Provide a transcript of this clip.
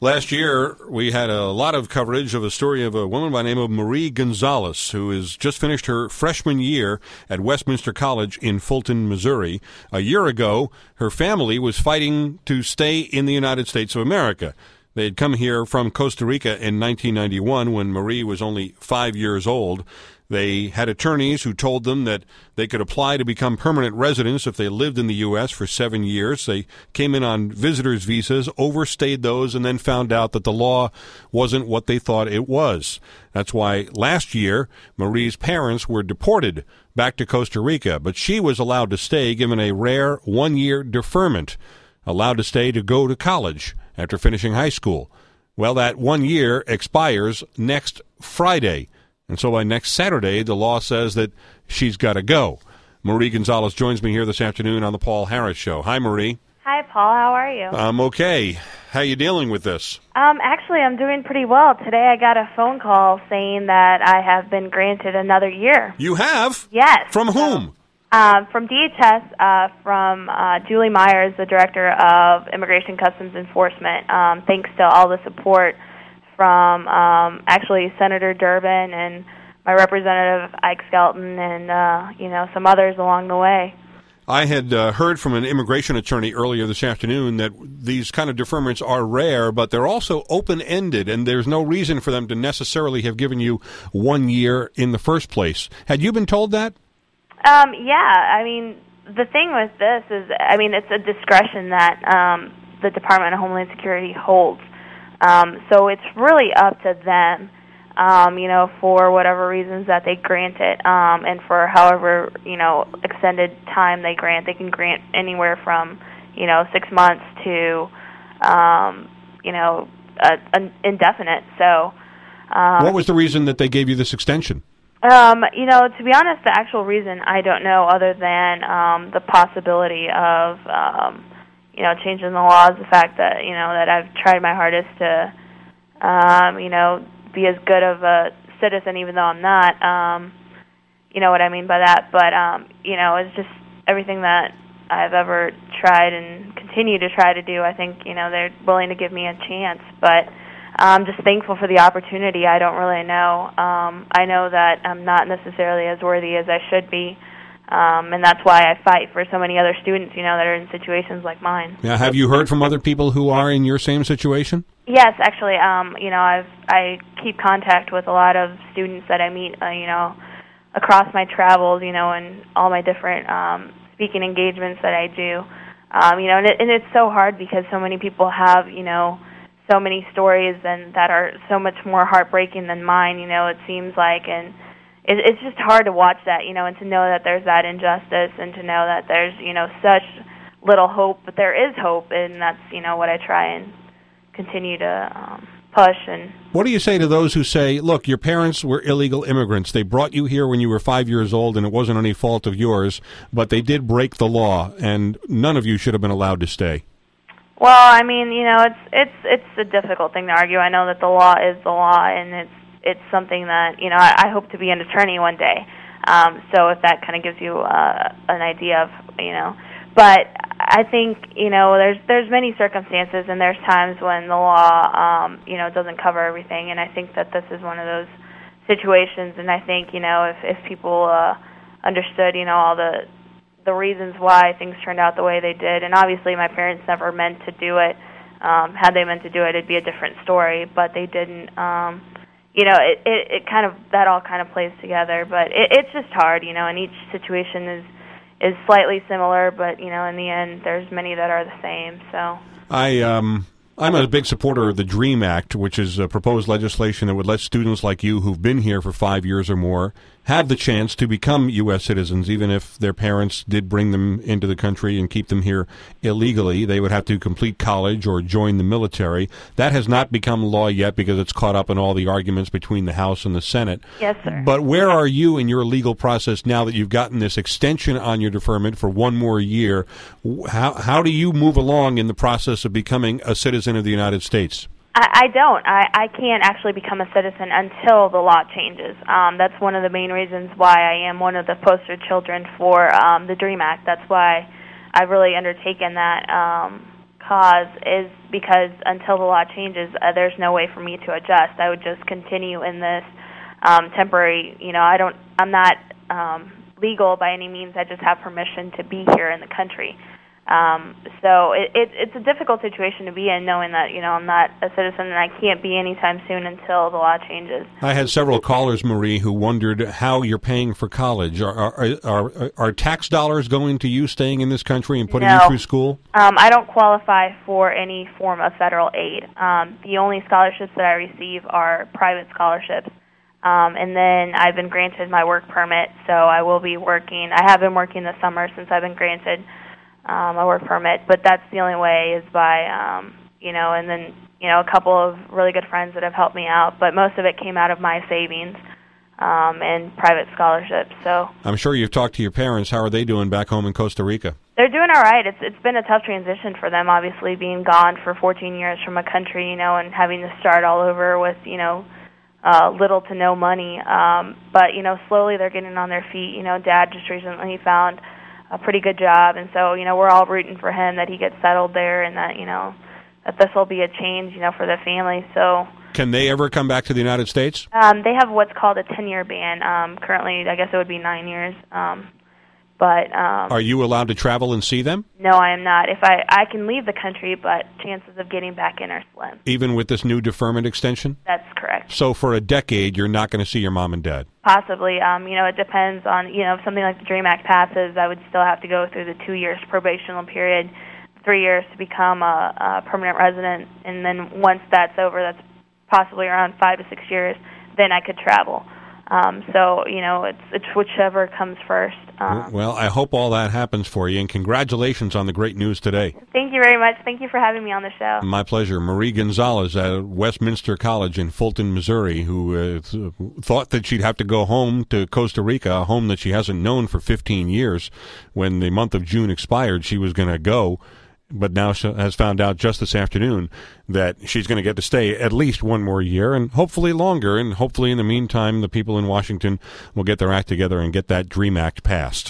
Last year, we had a lot of coverage of a story of a woman by the name of Marie Gonzalez, who has just finished her freshman year at Westminster College in Fulton, Missouri. A year ago, her family was fighting to stay in the United States of America. They had come here from Costa Rica in 1991 when Marie was only 5 years old. They had attorneys who told them that they could apply to become permanent residents if they lived in the U.S. for 7 years. They came in on visitors' visas, overstayed those, and then found out that the law wasn't what they thought it was. That's why last year, Marie's parents were deported back to Costa Rica, but she was allowed to stay, given a rare one-year deferment, allowed to stay to go to college after finishing high school. Well, that 1 year expires next Friday. And so by next Saturday, the law says that she's got to go. Marie Gonzalez joins me here this afternoon on the Paul Harris Show. Hi, Marie. Hi, Paul. How are you? I'm okay. How are you dealing with this? Actually, I'm doing pretty well. Today I got a phone call saying that I have been granted another year. You have? Yes. From whom? From DHS, from Julie Myers, the Director of Immigration Customs Enforcement. Thanks to all the support from actually Senator Durbin and my representative Ike Skelton and some others along the way. I had heard from an immigration attorney earlier this afternoon that these kind of deferments are rare, but they're also open-ended, and there's no reason for them to necessarily have given you 1 year in the first place. Had you been told that? Yeah. I mean, the thing with this is, it's a discretion that the Department of Homeland Security holds. So it's really up to them, for whatever reasons that they grant it, and for however, extended time they grant. They can grant anywhere from, 6 months to, indefinite. So, what was the reason that they gave you this extension? To be honest, the actual reason I don't know, other than the possibility of, changing the laws, the fact that, that I've tried my hardest to, be as good of a citizen, even though I'm not, you know what I mean by that. But, it's just everything that I've ever tried and continue to try to do. I think, they're willing to give me a chance. But I'm just thankful for the opportunity. I don't really know. I know that I'm not necessarily as worthy as I should be. And that's why I fight for so many other students, that are in situations like mine. Yeah, have you heard from other people who are in your same situation? Yes, actually. I keep contact with a lot of students that I meet, across my travels, and all my different speaking engagements that I do. And it's so hard because so many people have, so many stories and that are so much more heartbreaking than mine, it seems like, and it's just hard to watch that, and to know that there's that injustice and to know that there's, such little hope, but there is hope, and that's, what I try and continue to push. And what do you say to those who say, look, your parents were illegal immigrants. They brought you here when you were 5 years old, and it wasn't any fault of yours, but they did break the law, and none of you should have been allowed to stay? Well, it's a difficult thing to argue. I know that the law is the law, and it's something that, I hope to be an attorney one day. So if that kind of gives you an idea of, but I think, there's many circumstances and there's times when the law, doesn't cover everything, and I think that this is one of those situations, and I think, if people understood, all the reasons why things turned out the way they did, and obviously my parents never meant to do it. Had they meant to do it, it'd be a different story, but they didn't. It kind of, that all kind of plays together, but it's just hard, and each situation is slightly similar, but, in the end, there's many that are the same, so. I'm a big supporter of the DREAM Act, which is a proposed legislation that would let students like you who've been here for 5 years or more have the chance to become U.S. citizens, even if their parents did bring them into the country and keep them here illegally. They would have to complete college or join the military. That has not become law yet because it's caught up in all the arguments between the House and the Senate. Yes, sir. But where are you in your legal process now that you've gotten this extension on your deferment for 1 more year? How do you move along in the process of becoming a citizen of the United States? I don't. I can't actually become a citizen until the law changes. That's one of the main reasons why I am one of the poster children for the DREAM Act. That's why I've really undertaken that cause is because until the law changes, there's no way for me to adjust. I would just continue in this temporary, I'm not legal by any means. I just have permission to be here in the country. So it's a difficult situation to be in, knowing that, I'm not a citizen and I can't be anytime soon until the law changes. I had several callers, Marie, who wondered how you're paying for college. Are tax dollars going to you staying in this country and putting you through school? I don't qualify for any form of federal aid. The only scholarships that I receive are private scholarships. And then I've been granted my work permit, so I will be working. I have been working this summer since I've been granted my work permit, but that's the only way is by, and then, a couple of really good friends that have helped me out, but most of it came out of my savings and private scholarships. So I'm sure you've talked to your parents. How are they doing back home in Costa Rica? They're doing all right. It's been a tough transition for them, obviously, being gone for 14 years from a country, and having to start all over with, little to no money. But, slowly they're getting on their feet. Dad just recently found a pretty good job, and so, we're all rooting for him that he gets settled there and that, that this will be a change, for the family. So, can they ever come back to the United States? They have what's called a 10-year ban. Currently, I guess it would be 9 years. But are you allowed to travel and see them? No, I am not. If I can leave the country, but chances of getting back in are slim. Even with this new deferment extension? That's correct. So for a decade, you're not going to see your mom and dad? Possibly. It depends on, if something like the DREAM Act passes, I would still have to go through the 2 years probational period, 3 years to become a permanent resident, and then once that's over, that's possibly around 5 to 6 years, then I could travel. So, it's whichever comes first. Well, I hope all that happens for you, and congratulations on the great news today. Thank you very much. Thank you for having me on the show. My pleasure. Marie Gonzalez at Westminster College in Fulton, Missouri, who thought that she'd have to go home to Costa Rica, a home that she hasn't known for 15 years. When the month of June expired, she was going to go. But now she has found out just this afternoon that she's going to get to stay at least one more year and hopefully longer. And hopefully in the meantime, the people in Washington will get their act together and get that DREAM Act passed.